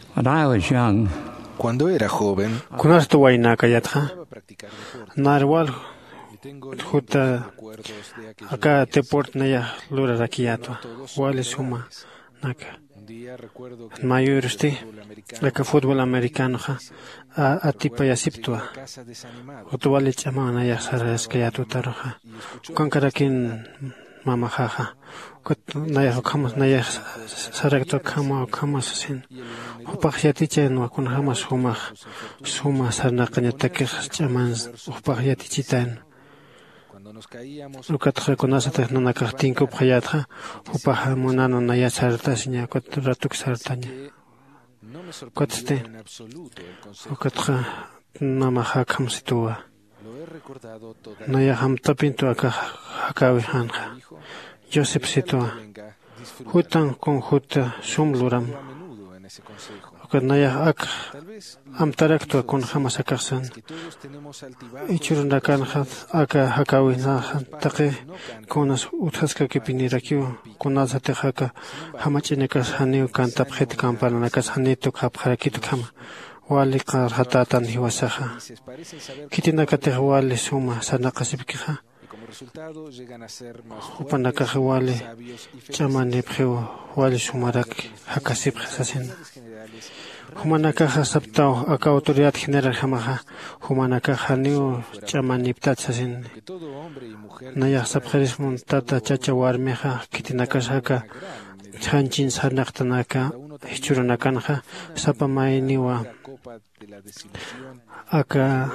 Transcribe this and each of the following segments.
When I was young, Cuando era joven, Kunas tu waina kayatha. empezaba a practicar deporte. Narwal Y tengo Juta recuerdos de aquellos acá días. te port naya lura rakiato. Todos son Wale suma memorables. naka. Un día recuerdo que Mayuristi fútbol americano, laka fútbol americano ha a tipa ya llegué siptua. a casa desanimado Utuwali chamana ya sara eskayatu taroha. y escuchó Kankarakin mama haha. Kut naya kamas naya sarakto kama sasin. Upakhyatiche no kun hamas suma sarna kanyatake chaman upakhyatichitan. cuando nos caíamos Ukatha kunasa tehnana kahtin kup khayatha upaha munano naya sarta sinya kot ratuk sartanya. que no me Kotste sorprendió en absoluto el consejo. ukatha nama hakam situa. Lo he recordado toda Naya ham tapintu aka hakawi hanja. hijo. Joseph situa. Venga, disfruta Hutan con huta sumluram. a menudo en ese consejo. Ukat naya ak Tal vez am taraktu kun hamas akarsan. que todos tenemos altibajos Ichurunda kan hat aka hakawi na taqi kunas uthaska kipinirakiu kunas hate haka hamachinekas haniu kan tapkhit kampanakas hanitu khapkharakitu khama wali qar hatatan hiwasaha países parecen saber kitinaka te wali suma sanaqasibkiha y como resultado llegan a ser más upanaka wali sabios y chamani bkheu wali sumarak hakasib khasasin felices generales. humanaka hasabtao aka autoridad general hamaha humanaka haniu chamani ptatsasin Que todo hombre y mujer naya sabkharis tata chacha warmeha kitinaka shaka hanchin sarnaqtanaka hichurunakanha sapamainiwa la copa de la desilusión aka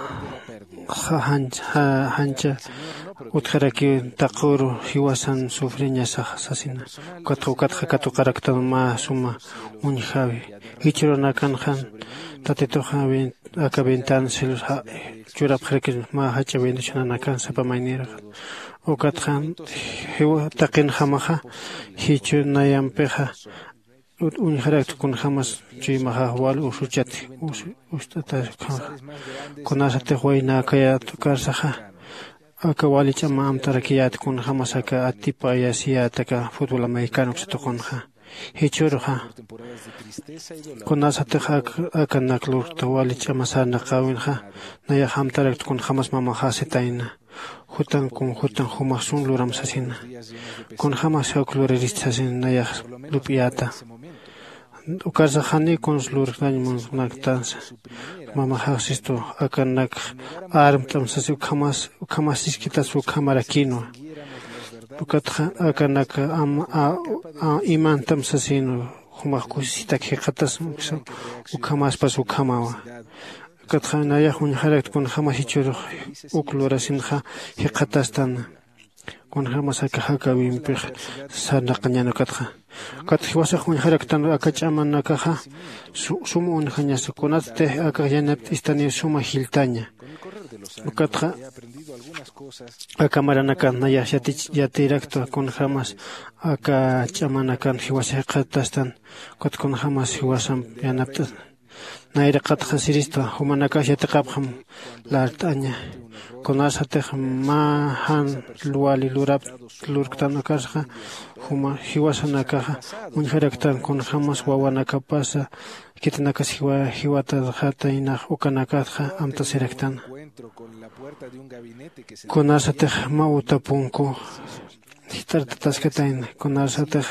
hancha utkaraki taquru hiwasan sufriña sasina katqukatqa katuqaraktan ma suma unhawi hichurunakanhan tatitoqa aka ventana silus churapqaraki ma hacha bendicionanakan sapamainira ukatqan hiwa taqin hamaha hichunayampeha unharaktu kun hamas chimaha wal usuchati ustata kunasate huayna kaya tukarsaha aka wali chama amtarakiyat kun hamas aka atipa yasiyataka fútbol americano ksatukunha hichuruha temporadas de tristeza y dolor kunasate aka naklur wali chama sarna qawinha naya hamtaraktu kun hamas mama hasitaina hutan humasun luram sasina kun hamas hakluririssasin naya lupiata ukarsa hani konslur nanymun naktansa mama hasisto akanak armtam sasi ukamas iskitas ukamarakino ukatha akanak imantam sasino humakusita khiqatas ukamas pas ukamawa ukatha naya hun harakt kun hamas hichur uklurasinha hiqatastan kun hamas haka wimpih sanaqñana katha kat wasaq mun haraktan akachaman nakaha sumun hañas kunate akayanat istani suma hiltaña ukatha akamaranakan naya yatirakto kun hamas akachamanakan hiwasaqatastan kat kun hamas hiwasam yanaptas naira qatqa siristo humanaka yatiqapqam lartaña kunasatej ma han luali lurktan akarqa huma hiwasanakaja unharaktan kun hamas wawanaka pasa kitanakas hiwata hataina ukanakatja amtasiraktan kunasatej ma utapunku hitartatasketain kunasatej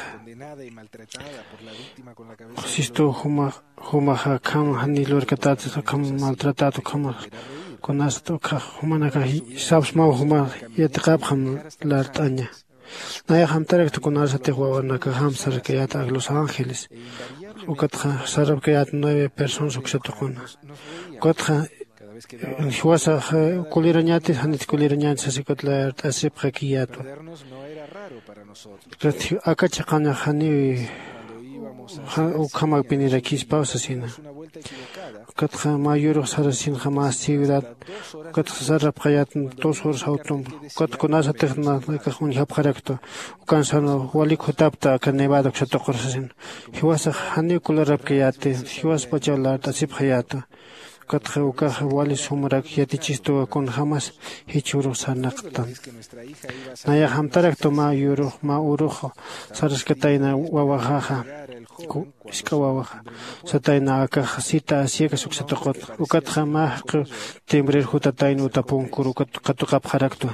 sisto huma kam hani lurkatata kam maltratado kam kunasto humanaka sabs ma huma yatiqapqam lartaña naya hamtaraktu kunasatej wawanaka hamsarkayata a Los Ángeles ukatja sarabkayat 9 personas uksatuquna ukatja hiwasa kulirañatis hanit kulirañatis asikotla asipqakiyatu akachaqana hani ukamak pinirakis pausasina ukatja mayuro sarasin jamás ciudad ukatja sarabkayat 2 horas autom ukat kunasatej nakajun hapqaraktu ukansano walikutapta aka Nevada uksatuqursasin hiwasa hani kularabkayati hiwas pachala asipqayatu Katja ukaja wali sumrak yatichisto con jamás hichuro sanaktan. Naya hamtarak toma yuro ma urujo saraskataina wawajaja iska wawaja sataina akaja sita asieka suksatokot ukatja mahq timbrir hutatain utapun kuru katukap haraktu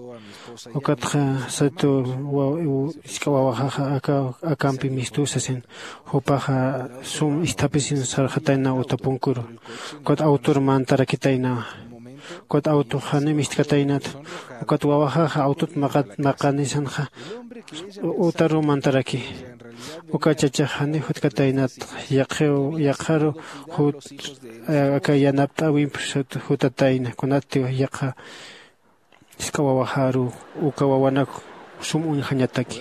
ukatja sato iska wawajaja akampi mistusasin hupaja sum istapisin sarjataina utapun kuru kot autor mantara kitaina kot auto khane mistkatainat kot wawaja autot maqanisanja utaro mantaraki ukachacha khane hutkatainat yaqaro hut akayanapta wimpsat hutataina konati yaqa iskawawaharu ukawawanak sumun khanyataki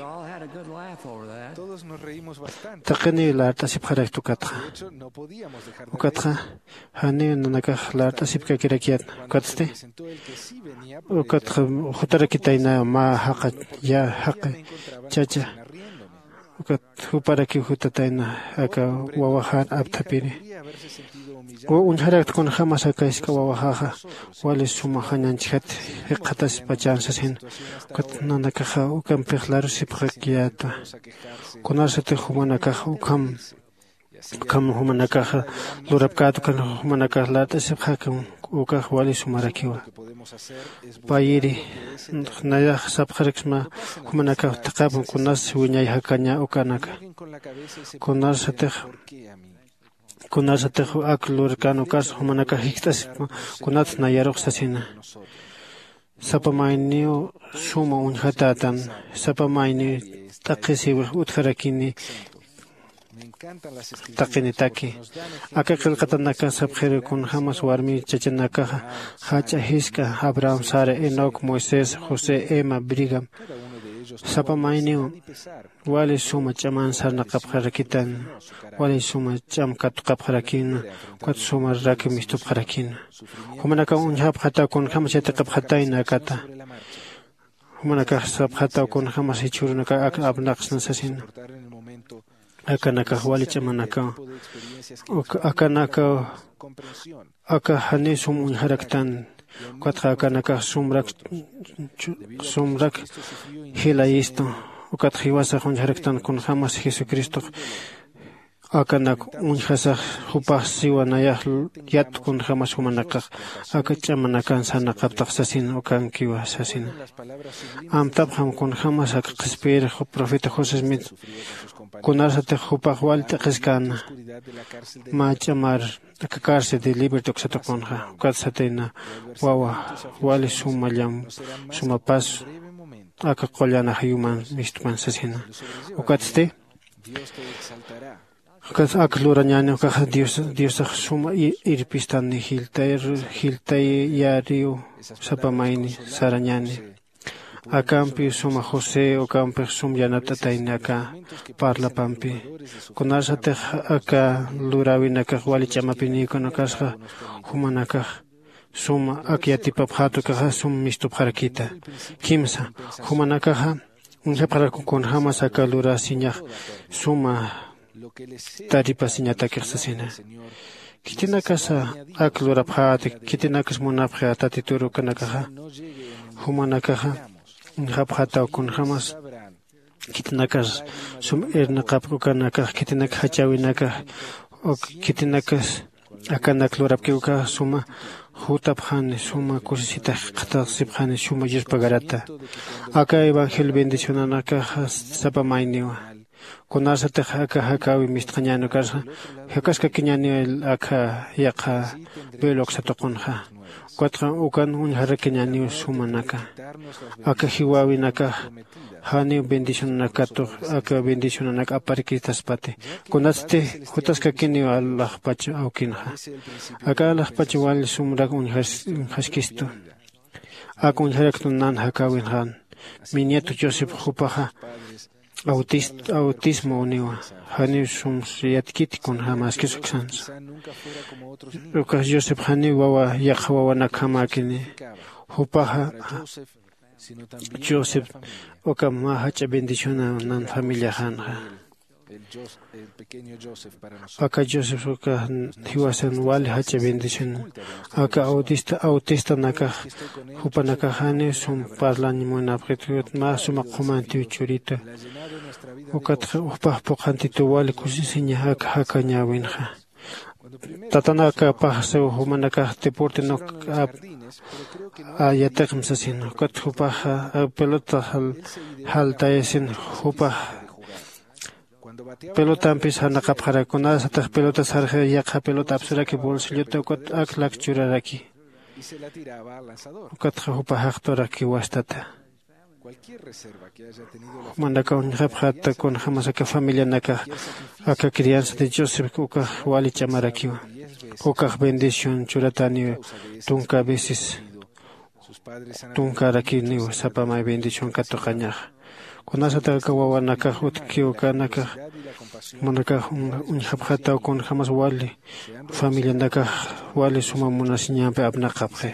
Todos nos reímos bastante. taqani la tasip kharak tukatqa De hecho, no podíamos dejar de ukatqa hani nanaka la tasip kakirakiat katste presentó el que sí venía por ukatqa hutarakitaina ma haqa ya haqa chacha riéndome. ukat huparaki hutataina aka wawahan aptapiri Podría haberse sentido humillado. o unharak kun khamas aka iska wawaha wali suma khananchhat hiqatas pachansasin kat nanaka kha ukam pekhlaru sipqakiata A quejarse. kunasate humanaka ukam kam humanaka lurapkat kan humanaka lata sipqakam uka wali sumarakiwa Lo que podemos hacer es payiri naya sapkhariksma humanaka taqab kunas wiñay hakanya ukanaka alguien con la cabeza y se kunasate ¿por qué a mí? kunasate aklur kanukas humanaka hiktas kunat nayaroq sasina sapamainio suma unhatatan sapamaini taqisi utharakini Me encantan las escrituras taqini taki porque nos dan ejemplos aka qilqatanaka sapkhiri kun hamas warmi chachanaka hacha hiska Abraham Sara Enoch Moisés José Emma Brigham cada uno de ellos sapamainio y pesar. wali suma chaman sarna qabkharakitan wali suma cham kat qabkharakin kat suma rakim istub kharakin humanaka unhab khata kun hamas yata qabkhataina kata Sobre la marcha. humanaka sab khata kun hamas hichurnaka ak abnaqsna sasin Cortar en el momento akanaka wali chamanaka tipo de experiencias que akanaka comprensión. aka hani sum unharaktan katha akanaka sumrak hilaisto ukat hiwasa unharaktan kun hamas Jesucristo akanak unhasa hupah siwanaya yat kun hamas humanaka akachamanaka sanaqaptaq sasin ukan kiwa sasin Las palabras sublimes amtab ham kun hamas aqspir profeta José Smith kunasate hupah walta qiskan oscuridad de la cárcel de ma chamar akakarse de liberto xatokonja ukatsatena wawa wali sumallam suma pas breve momento. aka qollana hayuman mistman sasina ukatste Dios te exaltará. ukat akluranyani ukaja Dios suma irpistani hiltay yariu sapamaini saranyani akampi suma José okampi sum yanatataina aka parla pampi kunasate aka lurawinaka wali chamapini kunakasha humanaka suma akyatipap hatu kaha sum mistup harakita kimsa humanaka unjapara kun hamas aka lura sinya suma Lo que les sea taripa sinyata kirsasina Señor, kitina kasa aklura phati kitina kas munapha tatituru kanaka no llegue en humanaka unjapata kun hamas sabrán. kitinakas sum ernaqap ukanaka kitinak hachawinaka ok kitinakas akanak lurapki uka suma hutaphan suma kursita qatasibhan suma yispagarata aka evangel bendicionanaka sapamainio kunasate aka hakawi mistqañano karsa hakaska kiñani aka yaqa beloxatoqonja cuatro ukan unharakiñani sumanaka aka hiwawinaka hani bendicionanaka to aka bendicionanaka aparkitas pate kunaste hutaska kinio Allah pacha aukinja aka Allah pacha wal sumrak unhaskisto aka unharaktunan hakawinjan mi nieto Joseph Jupaja autismo uniwa hani sum yatkit kun hamas kisuksansa Lucas Joseph hani wawa yakhawa nakamakini Jupaja Joseph okama hacha bendiciona nan familia hanja el pequeño Joseph para nosotros. Acá Joseph acá hiwasan wali hacha bendición. Acá autista naka hupa naka hane sum parlani mona pretriot ma suma comanti churita. Ukat hupa pokanti tu wali kusisinya haka nyawinha. Tatana acá pasa humana acá deporte no ayatek msasino. Ukat hupa pelota hal taesin hupa pelota empieza a capjar con esas pelotas sarje ya pelota absurda que bolsillo te cot aklak churaraki. Y se la tiraba al lanzador. Ukat hupa haktora ki wastata. Cualquier reserva que haya tenido la Manda con japjata con jamás que familia naka acá crianza de Joseph uka wali chamaraki. Uka bendición churatani tunka veces tunka raki ni sapa mai bendición katokaña. Con esa taka wawa naka hutkiu naka manaka un japjata con jamás wali familia naka wali suma munasiñampe abnaqapje.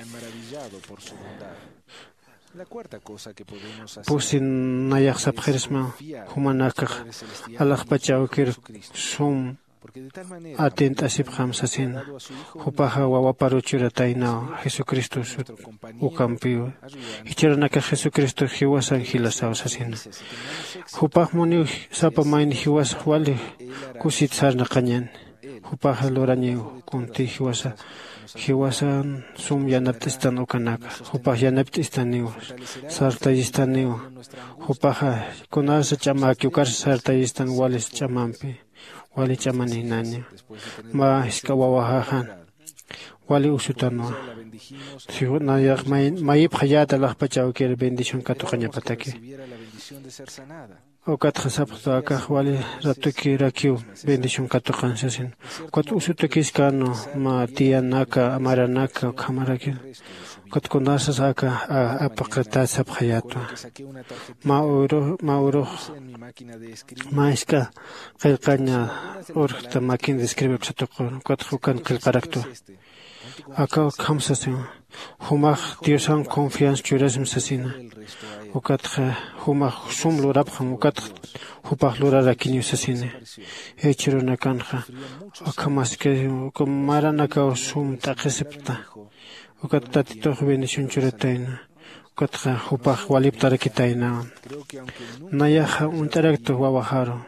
La cuarta cosa que podemos hacer Pusin nayak sapjeresma humanaka alaq pachawkir sum atent asip khamsasin hupaha wawa paruchurataina Jesucristo ukampiu ichiranaka Jesucristo hiwas angilasaw sasin hupah muni sapa main hiwas wali kusit sarna kanyan hupaha loraniu kunti hiwasan sum yanaptistan ukanaka hupah yanaptistan niu sartayistan niu hupaha kunasa chamaki ukar sartayistan walis chamampi wali chamani nanya ma iska wawahan wali usutanwa na yak mayip hayata la pachaw que bendición katuqaña pataki o katkhasapta ka wali ratuki rakiu bendición katuqan sasin kat usutakis kano ma tianaka amaranaka kamaraki kat konasa saka apaqata sap hayato ma oro ma iska qilqaña urta makin de escribir katuqan kat hukan qilqarakto acá kamsasin humah diosan confianza churasm sasina ukat humah sum lorabham ukat hupah lorarakinyu sasine hechirona kanja akamas que comaranaka sum taqesepta ukat tatito bendición churataina ukat hupah waliptarakitaina nayaha untarakto wawaharo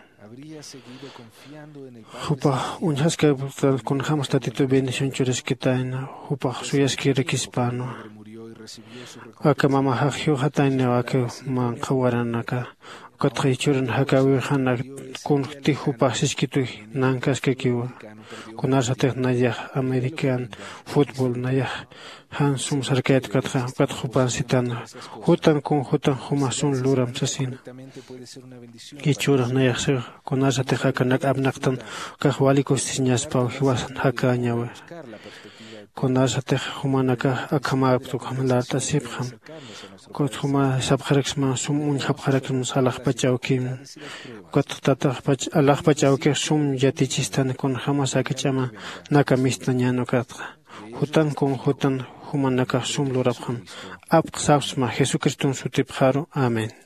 Hupa unhaska con jamas tatito bendición chureskitaina hupa suyaski rekispano aka mama hakhiu hataina aka man qawaranaka katri churan hakawi khana kun ti hupa siskitu nankas ke kiwa kunasa technaya american football naya hansum sarket katra kat hupa sitan hutan humasun luram sasin kichura naya ser kunasa techakanak abnaqtan kahwali kostiñas pa hiwas hakañawa kunasa tech humanaka akama tu kamlata sibkham kot huma sabkharaksma sum un sabkharaksma salah pachawkim kot tatah pach alah pachawke sum yatichistan kon hamas akachama nakamistanyano katra hutan humanaka sum lurabkham ab sabsma Jesucristo sutipkharo amen.